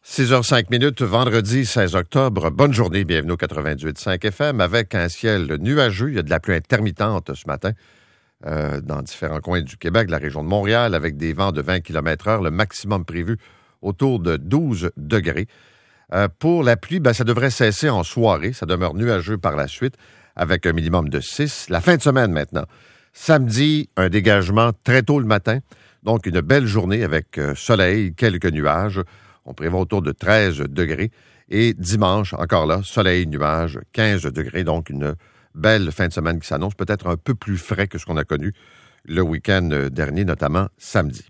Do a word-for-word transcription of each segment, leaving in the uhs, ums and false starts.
six heures cinq minutes, vendredi seize octobre. Bonne journée, bienvenue au quatre-vingt-huit virgule cinq F M avec un ciel nuageux. Il y a de la pluie intermittente ce matin euh, dans différents coins du Québec, de la région de Montréal, avec des vents de vingt kilomètres heure, le maximum prévu autour de douze degrés. Euh, pour la pluie, ben, ça devrait cesser en soirée. Ça demeure nuageux par la suite avec un minimum de six. La fin de semaine maintenant. Samedi, un dégagement très tôt le matin. Donc, une belle journée avec euh, soleil, quelques nuages. On prévoit autour de treize degrés. Et dimanche, encore là, soleil, nuages, quinze degrés. Donc, une belle fin de semaine qui s'annonce, peut-être un peu plus frais que ce qu'on a connu le week-end dernier, notamment samedi.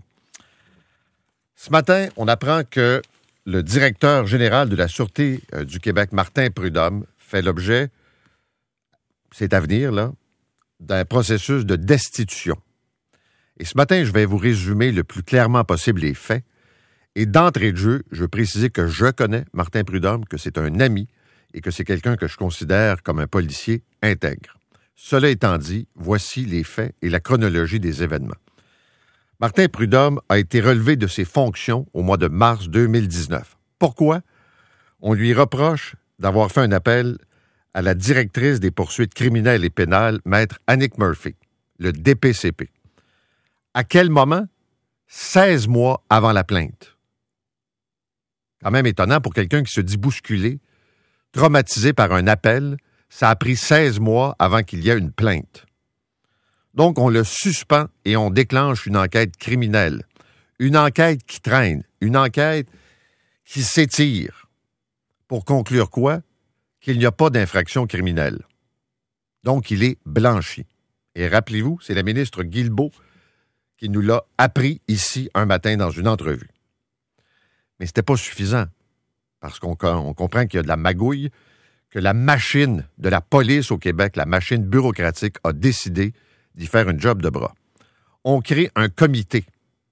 Ce matin, on apprend que le directeur général de la Sûreté euh, du Québec, Martin Prudhomme, fait l'objet, c'est à venir, là, d'un processus de destitution. Et ce matin, je vais vous résumer le plus clairement possible les faits. Et d'entrée de jeu, je veux préciser que je connais Martin Prudhomme, que c'est un ami et que c'est quelqu'un que je considère comme un policier intègre. Cela étant dit, voici les faits et la chronologie des événements. Martin Prudhomme a été relevé de ses fonctions au mois de mars deux mille dix-neuf. Pourquoi? On lui reproche d'avoir fait un appel à la directrice des poursuites criminelles et pénales, maître Annick Murphy, le D P C P. À quel moment? seize mois avant la plainte. Quand même étonnant pour quelqu'un qui se dit bousculé, traumatisé par un appel, ça a pris seize mois avant qu'il y ait une plainte. Donc, on le suspend et on déclenche une enquête criminelle. Une enquête qui traîne, une enquête qui s'étire. Pour conclure quoi? Qu'il n'y a pas d'infraction criminelle. Donc, il est blanchi. Et rappelez-vous, c'est la ministre Guilbeault qui nous l'a appris ici un matin dans une entrevue. Mais ce n'était pas suffisant, parce qu'on on comprend qu'il y a de la magouille, que la machine de la police au Québec, la machine bureaucratique, a décidé d'y faire une job de bras. On crée un comité.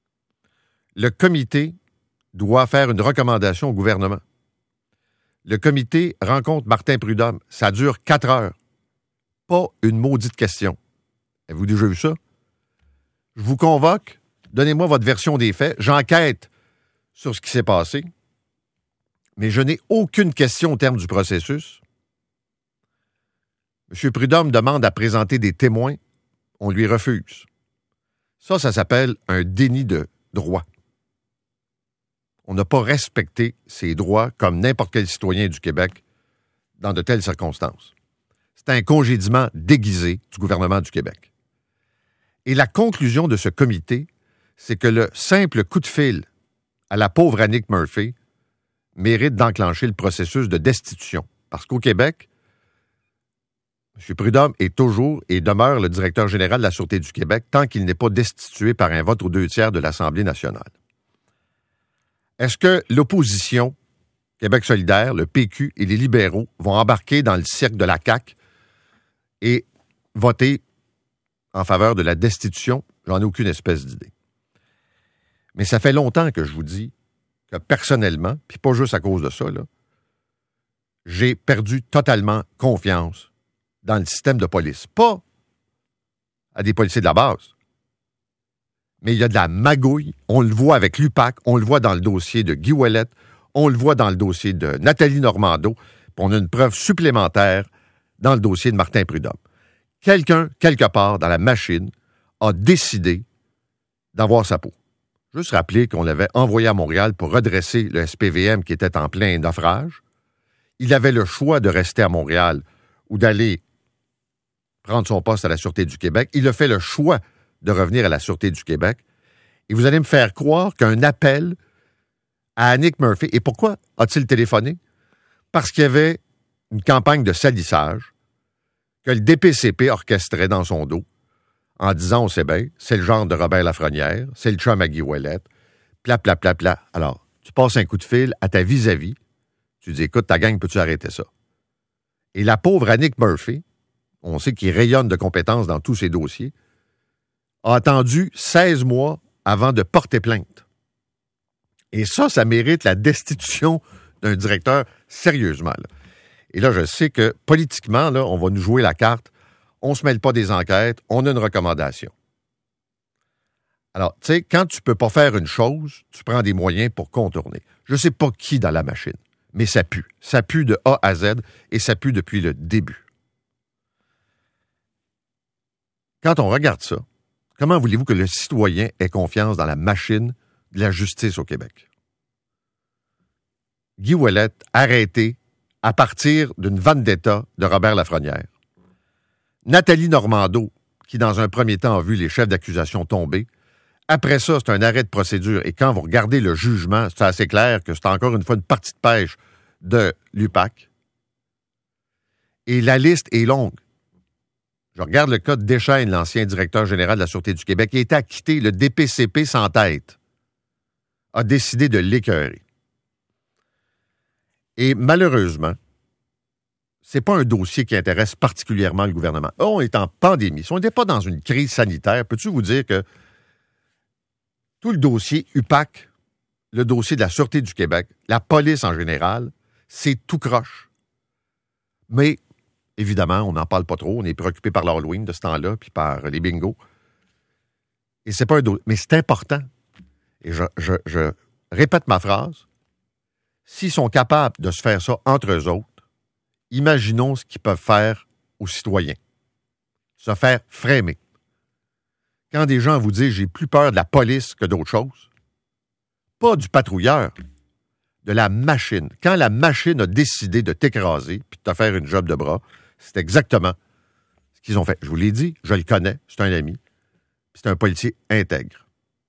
Le comité doit faire une recommandation au gouvernement. Le comité rencontre Martin Prudhomme. Ça dure quatre heures. Pas une maudite question. Avez-vous déjà vu ça? Je vous convoque, donnez-moi votre version des faits, j'enquête sur ce qui s'est passé, mais je n'ai aucune question au terme du processus. M. Prudhomme demande à présenter des témoins, on lui refuse. Ça, ça s'appelle un déni de droit. On n'a pas respecté ses droits comme n'importe quel citoyen du Québec dans de telles circonstances. C'est un congédiement déguisé du gouvernement du Québec. Et la conclusion de ce comité, c'est que le simple coup de fil à la pauvre Annick Murphy mérite d'enclencher le processus de destitution. Parce qu'au Québec, M. Prudhomme est toujours et demeure le directeur général de la Sûreté du Québec tant qu'il n'est pas destitué par un vote aux deux tiers de l'Assemblée nationale. Est-ce que l'opposition, Québec solidaire, le P Q et les libéraux vont embarquer dans le cirque de la C A Q et voter en faveur de la destitution? J'en ai aucune espèce d'idée. Mais ça fait longtemps que je vous dis que personnellement, puis pas juste à cause de ça, là, j'ai perdu totalement confiance dans le système de police. Pas à des policiers de la base, mais il y a de la magouille. On le voit avec l'U P A C, on le voit dans le dossier de Guy Ouellet, on le voit dans le dossier de Nathalie Normando, puis on a une preuve supplémentaire dans le dossier de Martin Prudhomme. Quelqu'un, quelque part dans la machine, a décidé d'avoir sa peau. Juste rappeler qu'on l'avait envoyé à Montréal pour redresser le S P V M qui était en plein naufrage. Il avait le choix de rester à Montréal ou d'aller prendre son poste à la Sûreté du Québec. Il a fait le choix de revenir à la Sûreté du Québec. Et vous allez me faire croire qu'un appel à Annick Murphy, et pourquoi a-t-il téléphoné? Parce qu'il y avait une campagne de salissage que le D P C P orchestrait dans son dos, en disant, on sait bien, c'est le genre de Robert Lafrenière, c'est le chum à Guy Ouellet, pla, pla, pla, pla. Alors, tu passes un coup de fil à ta vis-à-vis, tu dis, écoute, ta gang, peux-tu arrêter ça? Et la pauvre Annick Murphy, on sait qu'il rayonne de compétences dans tous ses dossiers, a attendu seize mois avant de porter plainte. Et ça, ça mérite la destitution d'un directeur sérieusement. Là. Et là, je sais que politiquement, là, on va nous jouer la carte. On ne se mêle pas des enquêtes, on a une recommandation. Alors, tu sais, quand tu ne peux pas faire une chose, tu prends des moyens pour contourner. Je ne sais pas qui dans la machine, mais ça pue. Ça pue de A à Z et ça pue depuis le début. Quand on regarde ça, comment voulez-vous que le citoyen ait confiance dans la machine de la justice au Québec? Guy Ouellette, arrêté à partir d'une vendetta de Robert Lafrenière. Nathalie Normando, qui dans un premier temps a vu les chefs d'accusation tomber. Après ça, c'est un arrêt de procédure. Et quand vous regardez le jugement, c'est assez clair que c'est encore une fois une partie de pêche de l'U P A C. Et la liste est longue. Je regarde le cas de Deschênes, l'ancien directeur général de la Sûreté du Québec, qui a été acquitté, le D P C P sans tête, a décidé de l'écœurer. Et malheureusement, c'est pas un dossier qui intéresse particulièrement le gouvernement. On est en pandémie. Si on n'était pas dans une crise sanitaire, peux-tu vous dire que tout le dossier U P A C, le dossier de la Sûreté du Québec, la police en général, c'est tout croche. Mais, évidemment, on n'en parle pas trop. On est préoccupé par l'Halloween de ce temps-là, puis par les bingos. Et c'est pas un dossier. Mais c'est important. Et je, je, je répète ma phrase. S'ils sont capables de se faire ça entre eux autres, imaginons ce qu'ils peuvent faire aux citoyens. Se faire frémer. Quand des gens vous disent « j'ai plus peur de la police que d'autres choses », pas du patrouilleur, de la machine. Quand la machine a décidé de t'écraser puis de te faire une job de bras, c'est exactement ce qu'ils ont fait. Je vous l'ai dit, je le connais, c'est un ami, c'est un policier intègre.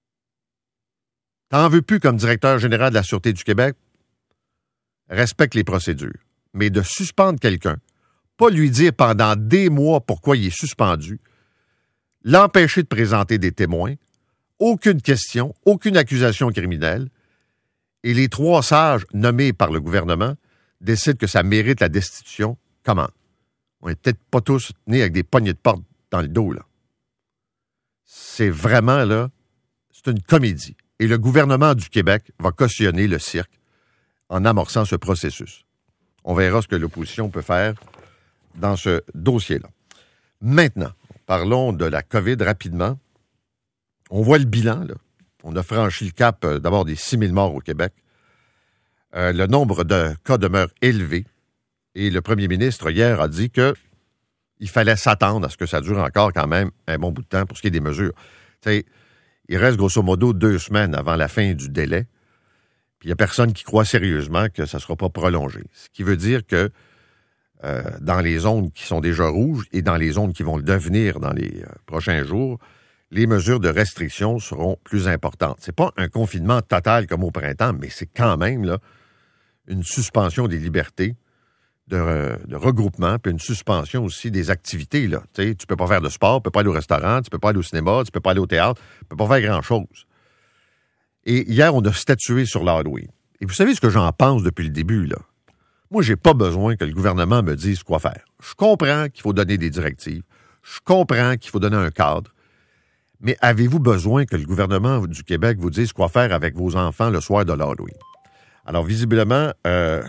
T'en veux plus comme directeur général de la Sûreté du Québec? Respecte les procédures. Mais de suspendre quelqu'un, pas lui dire pendant des mois pourquoi il est suspendu, l'empêcher de présenter des témoins, aucune question, aucune accusation criminelle, et les trois sages nommés par le gouvernement décident que ça mérite la destitution. Comment? On n'est peut-être pas tous nés avec des poignées de porte dans le dos, là. C'est vraiment, là, c'est une comédie. Et le gouvernement du Québec va cautionner le cirque en amorçant ce processus. On verra ce que l'opposition peut faire dans ce dossier-là. Maintenant, parlons de la COVID rapidement. On voit le bilan, là. On a franchi le cap euh, d'abord des six mille morts au Québec. Euh, le nombre de cas demeure élevé. Et le premier ministre, hier, a dit qu'il fallait s'attendre à ce que ça dure encore quand même un bon bout de temps pour ce qui est des mesures. Tu sais, il reste grosso modo deux semaines avant la fin du délai. Puis il n'y a personne qui croit sérieusement que ça ne sera pas prolongé. Ce qui veut dire que euh, dans les zones qui sont déjà rouges et dans les zones qui vont le devenir dans les euh, prochains jours, les mesures de restriction seront plus importantes. C'est pas un confinement total comme au printemps, mais c'est quand même là, une suspension des libertés de, de regroupement, puis une suspension aussi des activités. Là. Tu sais, tu peux pas faire de sport, tu peux pas aller au restaurant, tu peux pas aller au cinéma, tu peux pas aller au théâtre, tu peux pas faire grand-chose. Et hier, on a statué sur l'Halloween. Et vous savez ce que j'en pense depuis le début, là? Moi, j'ai pas besoin que le gouvernement me dise quoi faire. Je comprends qu'il faut donner des directives. Je comprends qu'il faut donner un cadre. Mais avez-vous besoin que le gouvernement du Québec vous dise quoi faire avec vos enfants le soir de l'Halloween? Alors, visiblement, euh,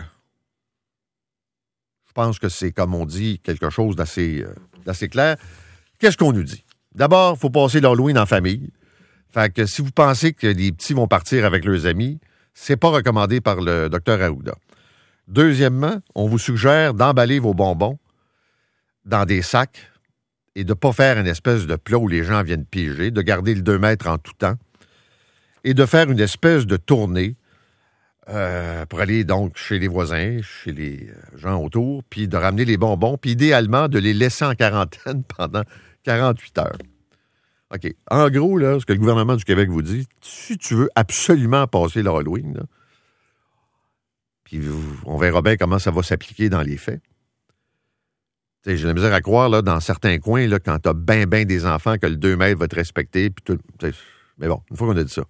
je pense que c'est, comme on dit, quelque chose d'assez, euh, d'assez clair. Qu'est-ce qu'on nous dit? D'abord, il faut passer l'Halloween en famille. Fait que si vous pensez que les petits vont partir avec leurs amis, c'est pas recommandé par le docteur Arruda. Deuxièmement, on vous suggère d'emballer vos bonbons dans des sacs et de ne pas faire une espèce de plat où les gens viennent piger, de garder le deux mètres en tout temps et de faire une espèce de tournée euh, pour aller donc chez les voisins, chez les gens autour, puis de ramener les bonbons, puis idéalement de les laisser en quarantaine pendant quarante-huit heures. OK. En gros, là, ce que le gouvernement du Québec vous dit, si tu veux absolument passer le Halloween, là, puis on verra bien comment ça va s'appliquer dans les faits. T'sais, j'ai de la misère à croire, là, dans certains coins, là, quand t'as ben, ben des enfants, que le deux mètres va être respecté. Puis tout, mais bon, une fois qu'on a dit ça,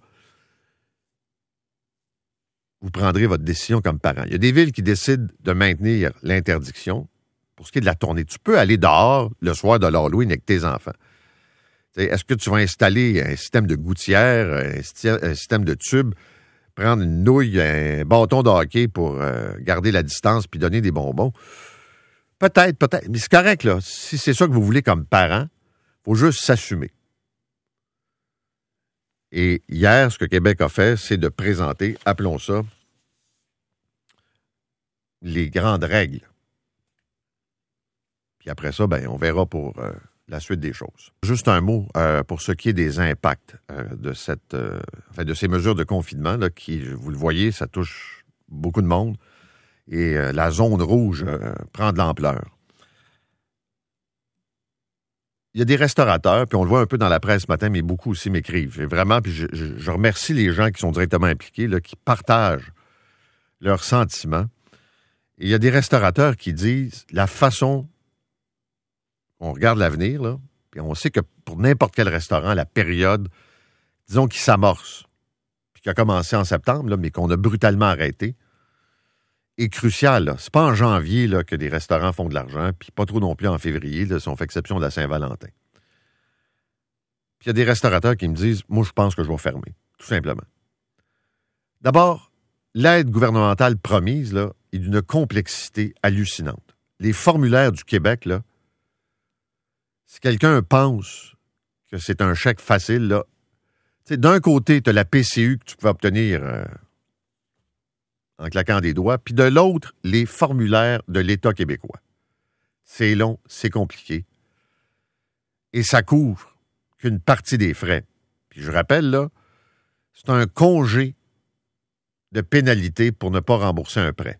vous prendrez votre décision comme parent. Il y a des villes qui décident de maintenir l'interdiction pour ce qui est de la tournée. Tu peux aller dehors le soir de l'Halloween avec tes enfants. T'sais, est-ce que tu vas installer un système de gouttière, un, sti- un système de tube, prendre une nouille, un bâton de hockey pour euh, garder la distance puis donner des bonbons? Peut-être, peut-être. Mais c'est correct, là. Si c'est ça que vous voulez comme parent, il faut juste s'assumer. Et hier, ce que Québec a fait, c'est de présenter, appelons ça, les grandes règles. Puis après ça, ben, on verra pour euh, la suite des choses. Juste un mot euh, pour ce qui est des impacts euh, de cette, euh, enfin, de ces mesures de confinement là, qui, vous le voyez, ça touche beaucoup de monde. Et euh, la zone rouge euh, prend de l'ampleur. Il y a des restaurateurs, puis on le voit un peu dans la presse ce matin, mais beaucoup aussi m'écrivent. Et vraiment, puis je, je, je remercie les gens qui sont directement impliqués, là, qui partagent leurs sentiments. Et il y a des restaurateurs qui disent la façon, on regarde l'avenir, là, puis on sait que pour n'importe quel restaurant, la période, disons, qui s'amorce, puis qui a commencé en septembre, là, mais qu'on a brutalement arrêté, est crucial. Là. C'est pas en janvier là, que des restaurants font de l'argent, puis pas trop non plus en février, là, si on fait exception de la Saint-Valentin. Puis il y a des restaurateurs qui me disent « Moi, je pense que je vais fermer. » Tout simplement. D'abord, l'aide gouvernementale promise là, est d'une complexité hallucinante. Les formulaires du Québec, là, si quelqu'un pense que c'est un chèque facile, là, d'un côté, tu as la P C U que tu pouvais obtenir euh, en claquant des doigts, puis de l'autre, les formulaires de l'État québécois. C'est long, c'est compliqué. Et ça couvre qu'une partie des frais. Puis je rappelle, là, c'est un congé de pénalité pour ne pas rembourser un prêt.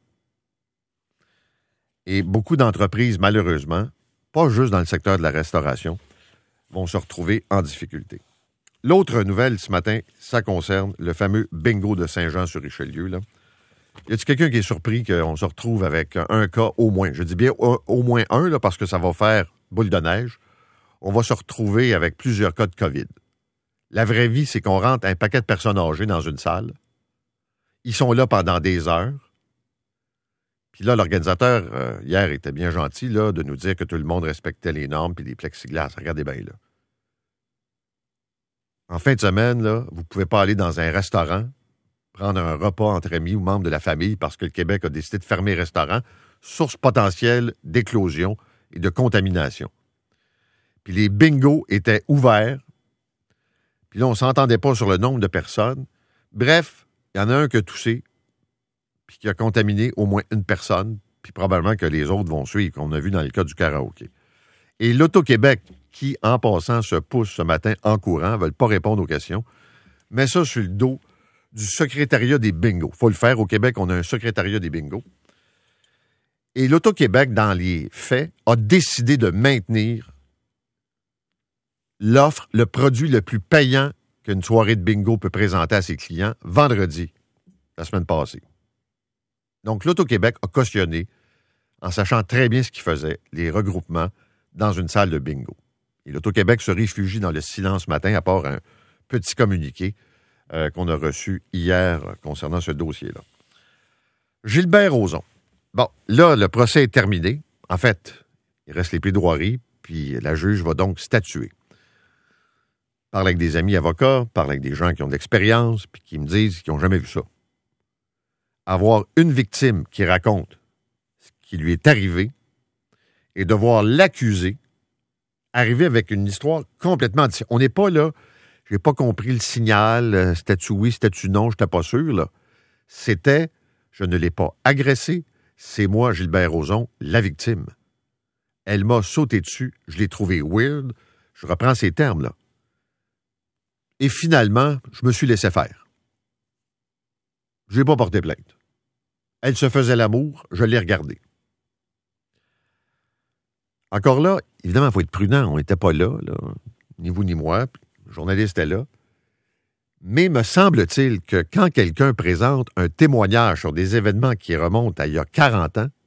Et beaucoup d'entreprises, malheureusement, pas juste dans le secteur de la restauration, vont se retrouver en difficulté. L'autre nouvelle ce matin, ça concerne le fameux bingo de Saint-Jean-sur-Richelieu, là. Y a-t-il quelqu'un qui est surpris qu'on se retrouve avec un cas au moins? Je dis bien au, au moins un, là, parce que ça va faire boule de neige. On va se retrouver avec plusieurs cas de COVID. La vraie vie, c'est qu'on rentre un paquet de personnes âgées dans une salle. Ils sont là pendant des heures. Puis là, l'organisateur, euh, hier, était bien gentil là, de nous dire que tout le monde respectait les normes puis les plexiglas. Regardez bien, là. En fin de semaine, là, vous ne pouvez pas aller dans un restaurant prendre un repas entre amis ou membres de la famille parce que le Québec a décidé de fermer les restaurants, source potentielle d'éclosion et de contamination. Puis les bingos étaient ouverts, puis là, on ne s'entendait pas sur le nombre de personnes. Bref, il y en a un qui a toussé, puis qui a contaminé au moins une personne, puis probablement que les autres vont suivre, qu'on a vu dans le cas du karaoké. Et l'Auto-Québec, qui, en passant, se pousse ce matin en courant, ne veulent pas répondre aux questions, met ça sur le dos du secrétariat des bingos. Il faut le faire. Au Québec, on a un secrétariat des bingos. Et l'Auto-Québec, dans les faits, a décidé de maintenir l'offre, le produit le plus payant qu'une soirée de bingo peut présenter à ses clients vendredi, la semaine passée. Donc, l'Auto-Québec a cautionné, en sachant très bien ce qu'il faisait, les regroupements dans une salle de bingo. Et l'Auto-Québec se réfugie dans le silence ce matin, à part un petit communiqué Euh, qu'on a reçu hier euh, concernant ce dossier-là. Gilbert Rozon. Bon, là, le procès est terminé. En fait, il reste les plaidoiries, puis la juge va donc statuer. Parle avec des amis avocats, parle avec des gens qui ont de l'expérience, puis qui me disent qu'ils n'ont jamais vu ça. Avoir une victime qui raconte ce qui lui est arrivé et de voir l'accusé arriver avec une histoire complètement différente. On n'est pas là... J'ai pas compris le signal, euh, c'était-tu oui, c'était-tu non, j'étais pas sûr, là. C'était, je ne l'ai pas agressé, c'est moi, Gilbert Rozon, la victime. Elle m'a sauté dessus, je l'ai trouvé weird, je reprends ces termes, là. Et finalement, je me suis laissé faire. Je n'ai pas porté plainte. Elle se faisait l'amour, je l'ai regardée. Encore là, évidemment, il faut être prudent, on n'était pas là, là, ni vous ni moi, puis le journaliste est là. Mais me semble-t-il que quand quelqu'un présente un témoignage sur des événements qui remontent à il y a quarante ans,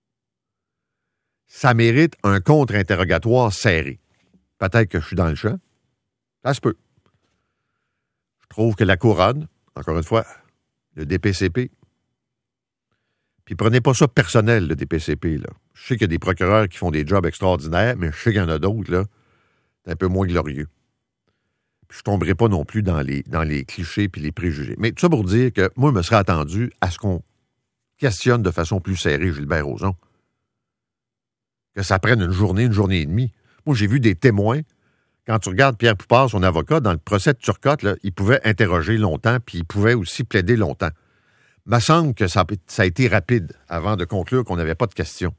ça mérite un contre-interrogatoire serré. Peut-être que je suis dans le champ. Ça se peut. Je trouve que la couronne, encore une fois, le D P C P, puis prenez pas ça personnel, le D P C P, là. Je sais qu'il y a des procureurs qui font des jobs extraordinaires, mais je sais qu'il y en a d'autres, là, c'est un peu moins glorieux. Je ne tomberai pas non plus dans les, dans les clichés puis les préjugés. Mais tout ça pour dire que moi, je me serais attendu à ce qu'on questionne de façon plus serrée Gilbert Rozon. Que ça prenne une journée, une journée et demie. Moi, j'ai vu des témoins quand tu regardes Pierre Poupard, son avocat, dans le procès de Turcotte, là, il pouvait interroger longtemps, puis il pouvait aussi plaider longtemps. Il me semble que ça a, ça a été rapide avant de conclure qu'on n'avait pas de questions.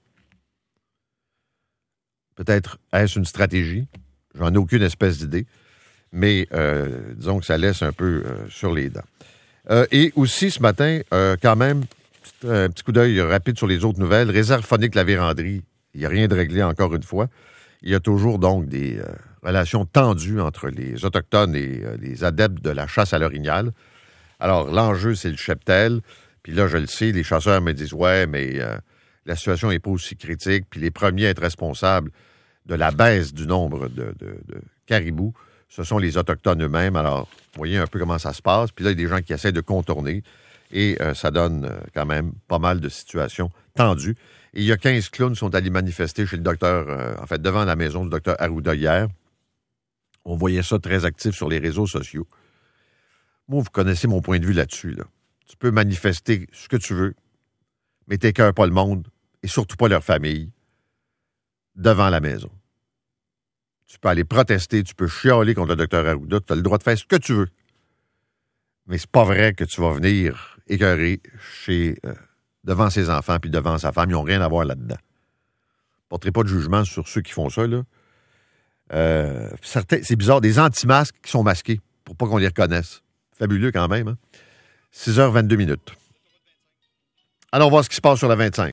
Peut-être est-ce une stratégie? J'en ai aucune espèce d'idée. Mais euh, disons que ça laisse un peu euh, sur les dents. Euh, et aussi, ce matin, euh, quand même, un petit coup d'œil rapide sur les autres nouvelles. Réserve phonique La Vérandrie, il n'y a rien de réglé encore une fois. Il y a toujours donc des euh, relations tendues entre les Autochtones et euh, les adeptes de la chasse à l'orignal. Alors, l'enjeu, c'est le cheptel. Puis là, je le sais, les chasseurs me disent « Ouais, mais euh, la situation n'est pas aussi critique. » Puis les premiers à être responsables de la baisse du nombre de, de, de caribous, ce sont les Autochtones eux-mêmes. Alors, vous voyez un peu comment ça se passe. Puis là, il y a des gens qui essaient de contourner. Et euh, ça donne euh, quand même pas mal de situations tendues. Et il y a quinze clowns qui sont allés manifester chez le docteur, euh, en fait, devant la maison du docteur Arruda hier. On voyait ça très actif sur les réseaux sociaux. Moi, vous connaissez mon point de vue là-dessus, là. Tu peux manifester ce que tu veux, mais t'écœures pas le monde, et surtout pas leur famille, devant la maison. Tu peux aller protester, tu peux chialer contre le docteur Arruda, tu as le droit de faire ce que tu veux. Mais c'est pas vrai que tu vas venir écœurer chez, euh, devant ses enfants puis devant sa femme. Ils n'ont rien à voir là-dedans. Je ne porterai pas de jugement sur ceux qui font ça, là. Euh, certains, c'est bizarre, des anti-masques qui sont masqués pour pas qu'on les reconnaisse. Fabuleux quand même, hein? six heures vingt-deux minutes. Alors, on va voir ce qui se passe sur la vingt-cinq.